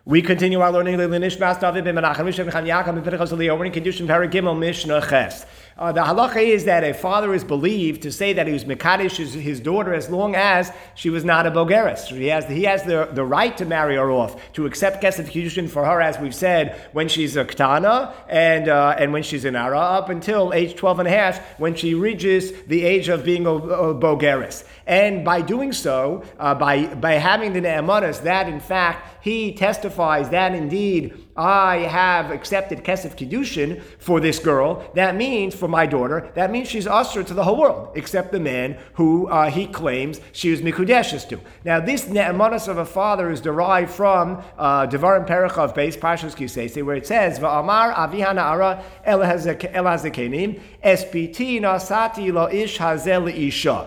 We continue our learning the Nishmas David ben Menachem Mishnah Chaim Yaakov ben Pinchas Le'Omer in Kedushin Parag Gimel Mishnah Ches. The halacha is that a father is believed to say that he was mekadesh his daughter as long as she was not a bogeres. He has the right to marry her off, to accept kesef kedushin for her, as we've said, when she's a ktana and when she's an ara, up until age 12 and a half, when she reaches the age of being a bogeres. And by doing so, by having the ne'emanas, that in fact he testifies that indeed I have accepted kesef kedushin for this girl. That means for my daughter, that means she's usher to the whole world, except the man who he claims she was mikudeshes to. Now, this ne'emanas of a father is derived from Devarim Perach of Beis Parshas Kisei, where it says, "Va'amar aviha na'ara el hazakenim espiti nasati lo ish hazel isha."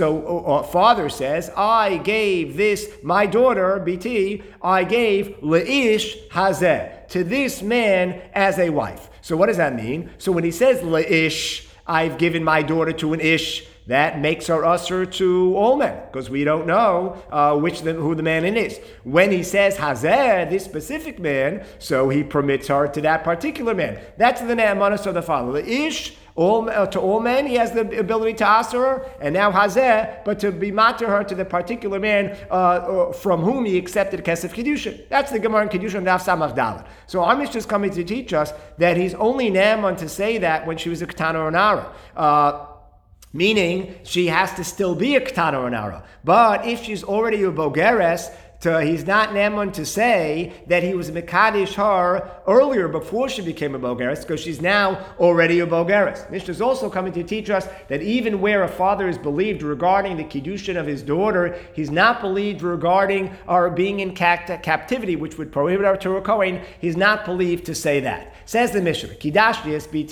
So father says, I gave this, my daughter, BT, I gave le'ish hazeh, to this man as a wife. So what does that mean? So when he says le'ish, I've given my daughter to an ish, that makes her usher to all men, because we don't know who the man is. When he says hazeh, this specific man, so he permits her to that particular man. That's the ne'emanas of the father. Le'ish, to all men, he has the ability to answer her, and now hazeh, but to be matter her to the particular man from whom he accepted kesef kedushin. That's the Gemara in Kedushin Daf Samach Dalet. So our Mishnah is coming to teach us that he's only ne'eman to say that when she was a ketana or an ara. Meaning, she has to still be a ketana or an ara. But if she's already a bogeres, he's not ne'eman to say that he was mekadesh her earlier before she became a bogeres, because she's now already a bogeres. Mishnah is also coming to teach us that even where a father is believed regarding the kiddushin of his daughter, he's not believed regarding her being in captivity, which would prohibit her to a kohen. He's not believed to say that. Says the Mishnah, Kidashti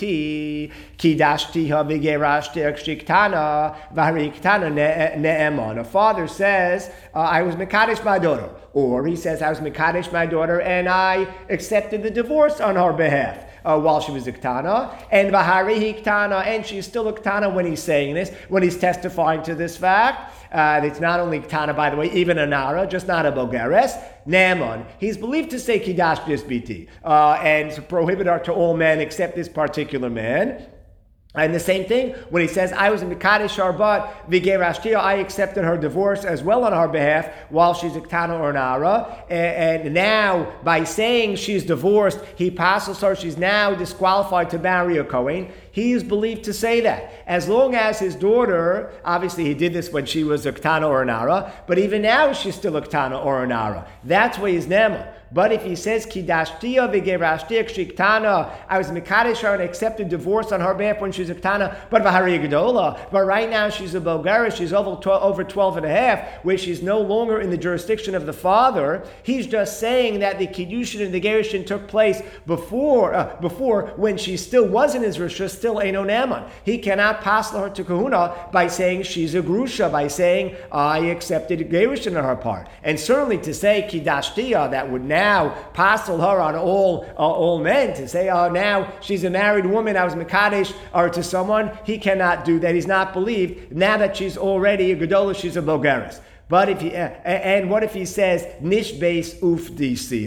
SBT, Kidashti Havigerashti Kshiktana, Variktana Ne'eman. A father says, I was mekadesh my daughter. Or he says, I was mekadesh my daughter and I accepted the divorce on her behalf. While she was a ktana, and v'hari ktana, and she's still a ktana when he's saying this, when he's testifying to this fact. It's not only ktana, by the way, even a nara, just not a bogeres. Naaman, he's believed to say kidash biti, and to prohibit her to all men except this particular man. And the same thing, when he says, I was in Mekadesh Sharbat, Vigerashtia, I accepted her divorce as well on her behalf while she's a Ktana or an Ara. And now, by saying she's divorced, he passes her, she's now disqualified to marry a Kohen. He is believed to say that. As long as his daughter, obviously he did this when she was a Ktana or an Ara, but even now she's still a Ktana or an Ara. That's why he's Nema. But if he says, Kidashtia v'gerashtia kshiktana, I was mekadesh her and accepted divorce on her behalf when she was a ktana, but v'hari gedola, but right now she's a bogeres, she's over 12 and a half, where she's no longer in the jurisdiction of the father. He's just saying that the kiddushin and the gerushin took place before when she still was in his rishus, still Eino Naaman. He cannot pass her to kahuna by saying she's a grusha, by saying I accepted gerushin on her part. And certainly to say Kidashtia, that would now passel her on all men, to say, oh, now she's a married woman, I was mekadesh or to someone, he cannot do that. He's not believed now that she's already a gedola, she's a bogeres. But if he and what if he says nishbeis ufdisi,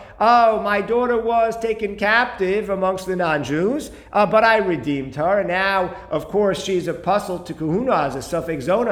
oh, my daughter was taken captive amongst the non-Jews, but I redeemed her, and now, of course, she's a puzzle to kahuna as a suffix zona.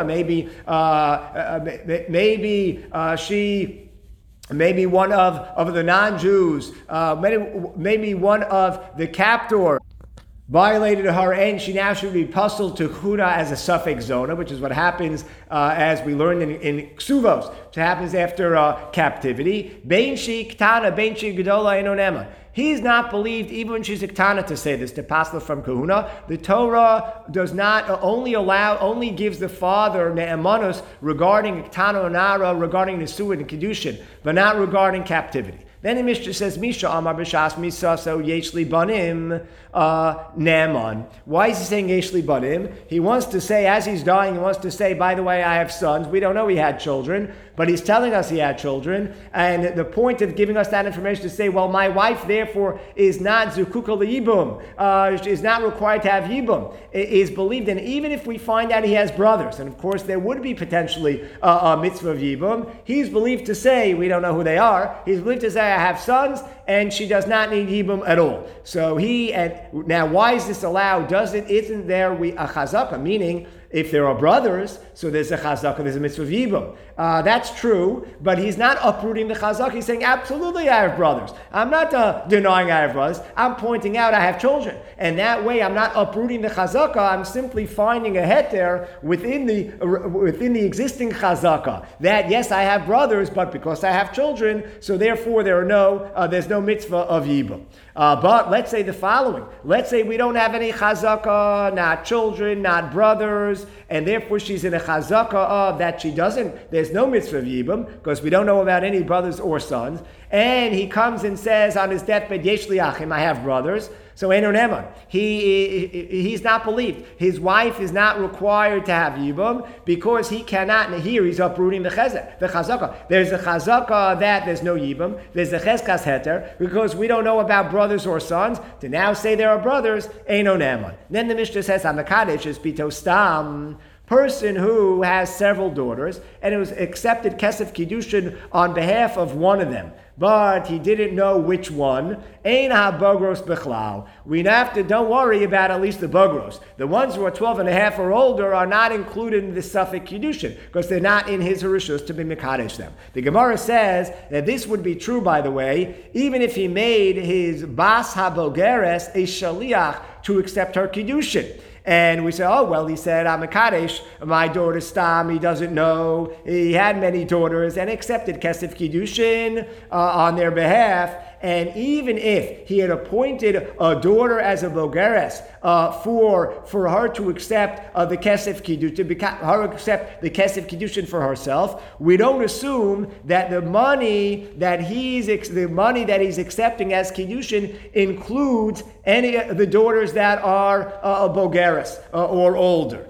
Maybe one of the non-Jews, maybe one of the captor violated her, and she now should be puzzled to chuna as a suffix zona, which is what happens as we learned in Ksuvos, which happens after captivity. Bein shi ktana, bein shi gedola eno nema. He's not believed even when she's a ktana to say this, to pasla from kahuna. The Torah does not only gives the father ne'emanus regarding ktana or nara, regarding the suad and kedushin, but not regarding captivity. Then the Mishnah says, Misha Amar B'Shas Misa, so Yeshli Banim Naaman. Why is he saying Yeshli Banim? He wants to say, as he's dying, he wants to say, by the way, I have sons. We don't know he had children, but he's telling us he had children. And the point of giving us that information to say, well, my wife, therefore, is not Zukuka Yibum, is not required to have Yibum, is believed in, even if we find out he has brothers. And of course, there would be potentially a mitzvah of Yibum. He's believed to say, we don't know who they are, he's believed to say, I have sons, and she does not need Yibum at all. So now why is this allowed? Isn't there a chazaka, meaning if there are brothers, so there's a chazaka, there's a mitzvah of yibum. That's true, but he's not uprooting the chazaka. He's saying, absolutely, I have brothers. I'm not denying I have brothers. I'm pointing out I have children. And that way, I'm not uprooting the chazaka. I'm simply finding a heter within the existing chazaka that, yes, I have brothers, but because I have children, so therefore there's no mitzvah of yibum. But let's say the following. Let's say we don't have any chazaka, not children, not brothers, and therefore she's in a chazaka of that there's no mitzvah of yibum, because we don't know about any brothers or sons, and he comes and says on his deathbed, yesh li achim, I have brothers, so Eino Neman. He's not believed. His wife is not required to have yibum because he cannot, and here he's uprooting the chazaka. There's a chazaka that there's no yibum, there's a cheskas heter, because we don't know about brothers or sons, to now say there are brothers, Eino Neman. Then the Mishnah says, HaMekadesh is pito stam, person who has several daughters, and it was accepted kesef kiddushin on behalf of one of them, but he didn't know which one. Ein ha-bogros bichlal. Don't worry about at least the bogros. The ones who are 12 and a half or older are not included in the suffix kiddushin, because they're not in his rishus to be mekadesh them. The Gemara says that this would be true, by the way, even if he made his bas ha-bogeres a shaliach to accept her kiddushin. And we say, oh, well, he said, I'm a Kaddish, my daughter Stam, he doesn't know, he had many daughters, and accepted Kesef Kiddushin on their behalf. And even if he had appointed a daughter as a Bogeres for her to accept the Kesef Kiddushin, accept the Kesef Kiddushin for herself, we don't assume that the money that he's accepting as Kiddushin includes any of the daughters that are Bogeres or older,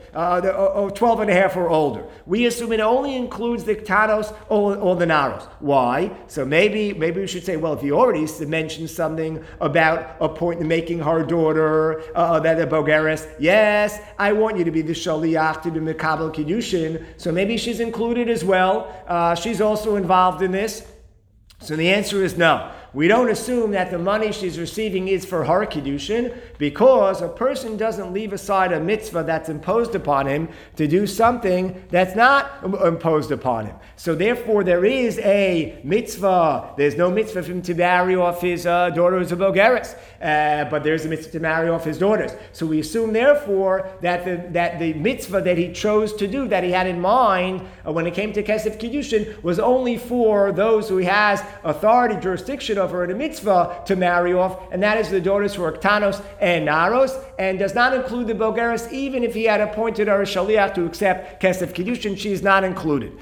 12 and a half or older. We assume it only includes the Ktanos or the Naros. Why? So maybe we should say, well, if he already mentioned something about making her daughter that a Bogeres, yes, I want you to be the Shaliach to the Mekabel Kiddushin, so maybe she's included as well. She's also involved in this. So the answer is no. We don't assume that the money she's receiving is for her kiddushin, because a person doesn't leave aside a mitzvah that's imposed upon him to do something that's not imposed upon him. So therefore there is a mitzvah. There's no mitzvah for him to marry off his daughter who's a Bogeres, but there's a mitzvah to marry off his daughters. So we assume therefore that the mitzvah that he chose to do, that he had in mind when it came to Kesef Kiddushin, was only for those who he has authority, jurisdiction over in a mitzvah to marry off, and that is the daughters who are Ktanos and Naros, and does not include the Bogeres. Even if he had appointed her a Shaliach to accept Kesef Kiddushin, she is not included.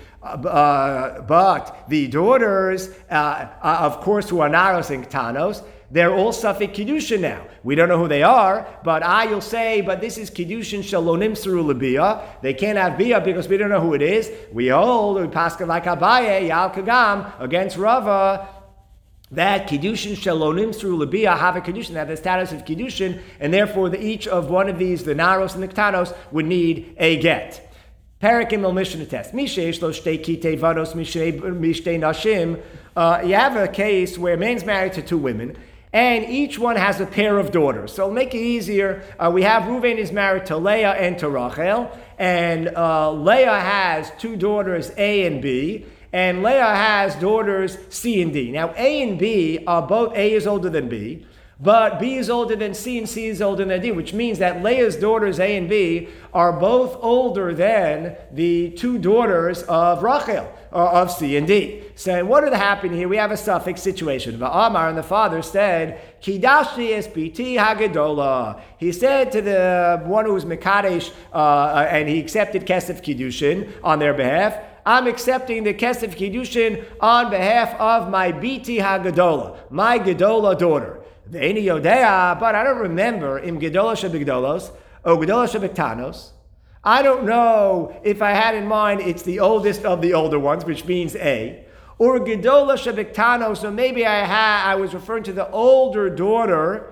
But the daughters, of course, who are Naros and Ktanos, they're all Safek Kiddushin now. We don't know who they are, but you'll say, but this is Kiddushin Shalonim Saru Lebiyah. They can't have Biyah because we don't know who it is. We hold, we paskin like Abaye, Yal Kagam, against Rava, that Kiddushin Shalonim Saru Lebiyah have a Kiddushin, that the status of Kiddushin, and therefore each of one of these, the Naros and the Ktanos, would need a get. Parakim el Mishnah test. Mishesh lo shtei kitei vados mishtei nashim. You have a case where a man's married to two women, and each one has a pair of daughters. So make it easier. We have Reuven is married to Leah and to Rachel, and Leah has two daughters, A and B, and Leah has daughters, C and D. Now, A and B are both, A is older than B, but B is older than C and C is older than D, which means that Leah's daughters, A and B, are both older than the two daughters of Rachel, of C and D. So what had happened here? We have a suffix situation. Va'amar, and the father said, Kidashni es biti hagadola. He said to the one who was Mekadesh, and he accepted Kesef Kiddushin on their behalf, I'm accepting the Kesef Kiddushin on behalf of my biti hagadola, my Gedola daughter. Ve'eni yodea, but I don't remember im Gedola shebigdolos, or Gedola shebektanos. I don't know if I had in mind it's the oldest of the older ones, which means A, or Gedola shebektanos, so maybe I was referring to the older daughter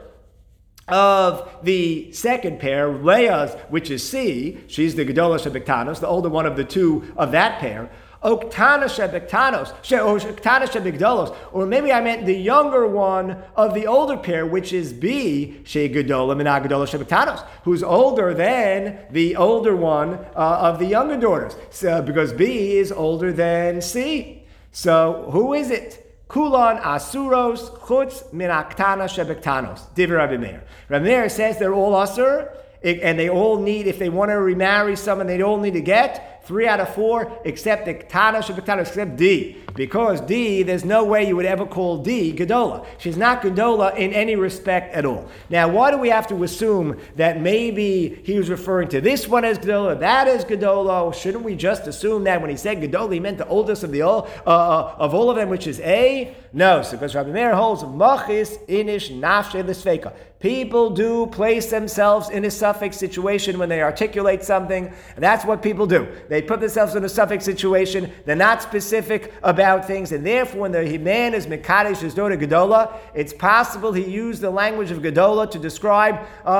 of the second pair, Leah's, which is C. She's the Gedola shebektanos, the older one of the two of that pair. Oktana shebektanos, Oktana shebigdolos, or maybe I meant the younger one of the older pair, which is B, shegedola minagedola shebektanos, who's older than the older one of the younger daughters, because B is older than C. So who is it? Kulan asuros chutz min aktana shebektanos. Divrei Rabbi Meir. Rabbi Meir says they're all asur, and they all need, if they want to remarry someone, they all need to get 3 out of 4, except the Ktana Shebektanos, except D. Because D, there's no way you would ever call D Gedola. She's not Gedola in any respect at all. Now, why do we have to assume that maybe he was referring to this one as Gedola, that is Gedola? Shouldn't we just assume that when he said Gedola, he meant the oldest of all of them, which is A? No, so because Rabbi Meir holds Machis Inish Nafshe L'Sveika. People do place themselves in a suffix situation when they articulate something. That's what people do. They put themselves in a suffix situation. They're not specific about things. And therefore, when the man is Mekadesh, his daughter Gedola, it's possible he used the language of Gedola to describe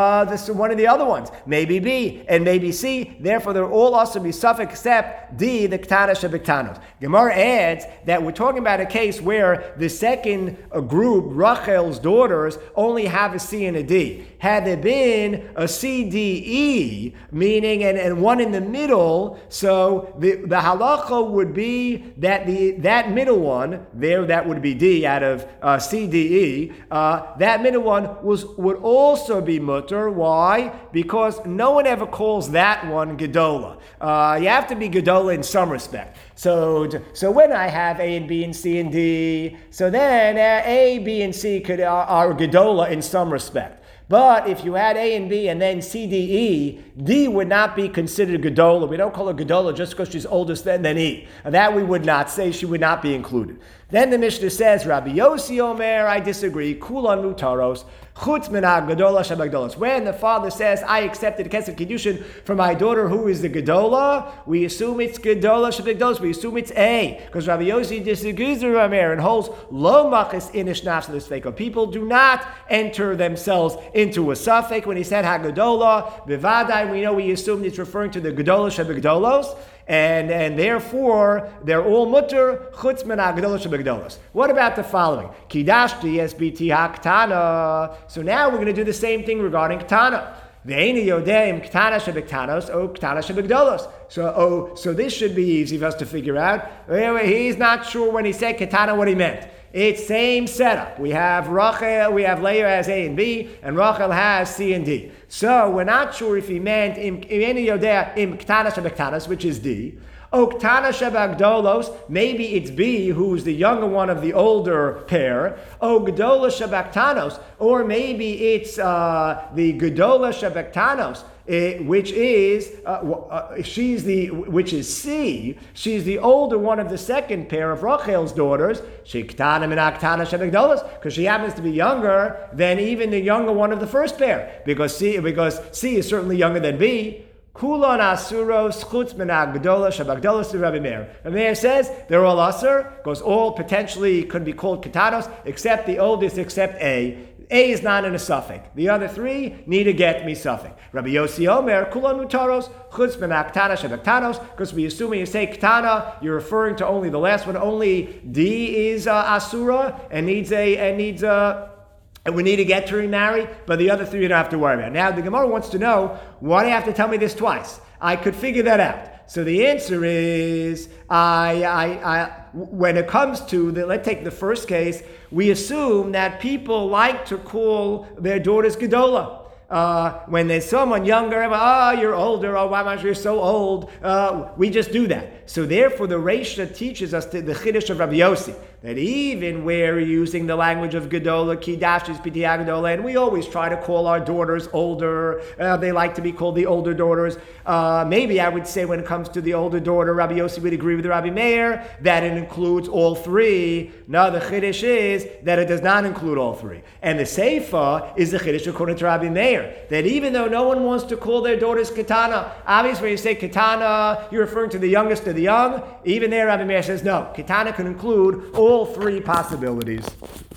one of the other ones. Maybe B and maybe C. Therefore, they're all also be suffix except D, the Ktana Shebektanos. Gemara adds that we're talking about a case where the second group, Rachel's daughters, only have a C and a D. Had there been a C, D, E, meaning and one in the middle, so the halacha would be that that middle one there, that would be D out of C, D, E. That middle one would also be mutter. Why? Because no one ever calls that one Gedola. You have to be Gedola in some respect. So when I have A and B and C and D, so then A, B, and C are Gedola in some respect. But if you had A and B and then C, D, E, D would not be considered Gedola. We don't call her Gedola just because she's oldest than E. And that we would not say, she would not be included. Then the Mishnah says, Rabbi Yossi Omer, I disagree, Kulan Mutaros, Chutz min ha-Gedola shebagdolos. When the father says, I accepted Kesef Kiddushin for my daughter who is the Gedola, we assume it's Gedola shebagdolos, we assume it's A. Because Rabbi Yossi disagrees with Rameir and holds, Lo machis inish nafs l'sfeiko. People do not enter themselves into a suffix. When he said ha-Gedola, bevadai, we know we assumed it's referring to the Gedola shebagdolos. And therefore, they're all mutter, chutz min ha-Gedola shebagdolos. What about the following? Kidashti SBT ha-Ktana. So now we're going to do the same thing regarding Ktana. Ve'eni yodeim Ktana shebektanos o Ktana shebegdolos. So this should be easy for us to figure out. He's not sure when he said Ktana what he meant. It's same setup. We have Rachel, we have Leah as A and B, and Rachel has C and D. So we're not sure if he meant Ve'eni yodea im Ktana shebektanos, which is D. Oktana shebagdolos, maybe it's B, who's the younger one of the older pair. Gdola shebaktanos, or maybe it's the Gdola shebaktanos, which is C. She's the older one of the second pair of Rachel's daughters. Shektana min aktana shebagdolos, because she happens to be younger than even the younger one of the first pair, because C is certainly younger than B. Kulon asuros chutz min ha-Gedola shebagdolos to Rabbi Meir. Rabbi Meir says they're all asur, because all potentially could be called katanos, except the oldest, except A. A is not in a suffix. The other three need a get me suffix. Rabbi Yossi Omer, kulon mutaros chutz min ha-Ktana shebaktanos, because we assume when you say ktana, you're referring to only the last one. Only D is asura and and we need to get to remarry, but the other three you don't have to worry about. Now, the Gemara wants to know, why do you have to tell me this twice? I could figure that out. So the answer is, when it comes to, let's take the first case, we assume that people like to call their daughters Gedola. When there's someone younger, you're older, you're so old, we just do that. So therefore the Reisha teaches us the Chiddush of Rabbi Yossi, that even where we're using the language of Gedola, Kidash is Piti Gedola, and we always try to call our daughters older, they like to be called the older daughters. Maybe I would say when it comes to the older daughter, Rabbi Yossi would agree with Rabbi Meir that it includes all three. No, the Chiddush is that it does not include all three. And the Seifa is the Chiddush according to Rabbi Meir, that even though no one wants to call their daughters Ketana, obviously when you say Ketana, you're referring to the youngest of the young. Even there, Rabbi Meir says no, Ketana can include all three possibilities.